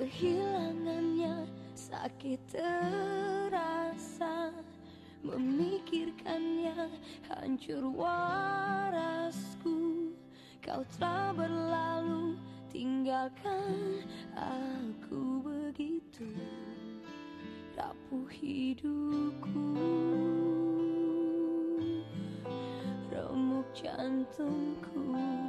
kehilangannya sakit terasa, memikirkannya hancur warasku. Kau telah berlalu, tinggalkan aku begitu rapuh hidupku, remuk jantungku.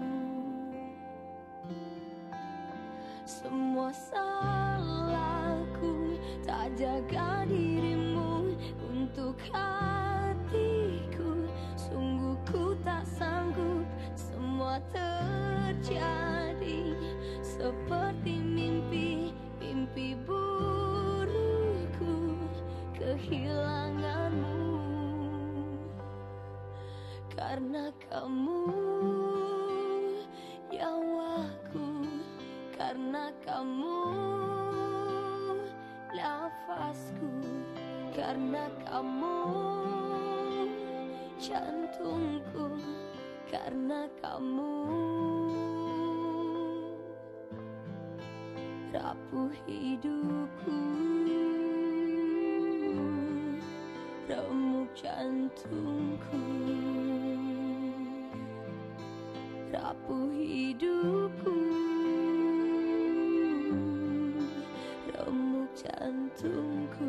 Semua salahku, tak jaga dirimu untuk hatiku. Sungguh ku tak sanggup, semua terjadi seperti mimpi, mimpi burukku, kehilanganmu. Karena kamu nyawaku, karena kamu nafasku, karena kamu jantungku, karena kamu rapuh hidupku, remuk jantungku, rapuh hidupku, remuk jantungku.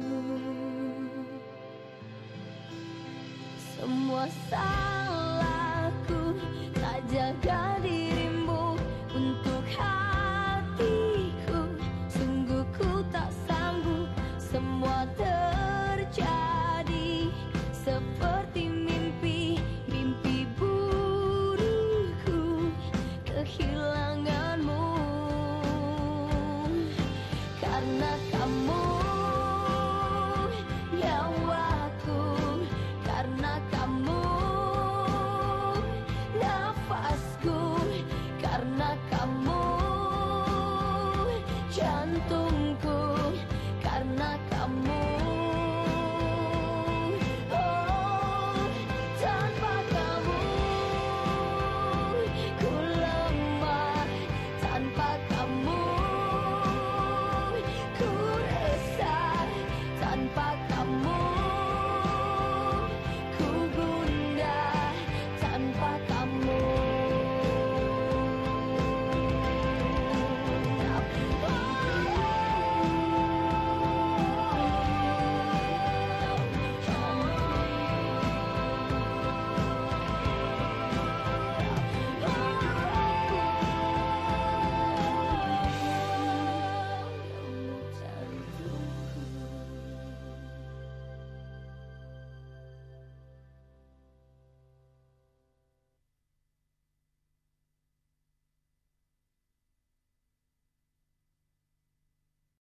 Semua salahku, tak jaga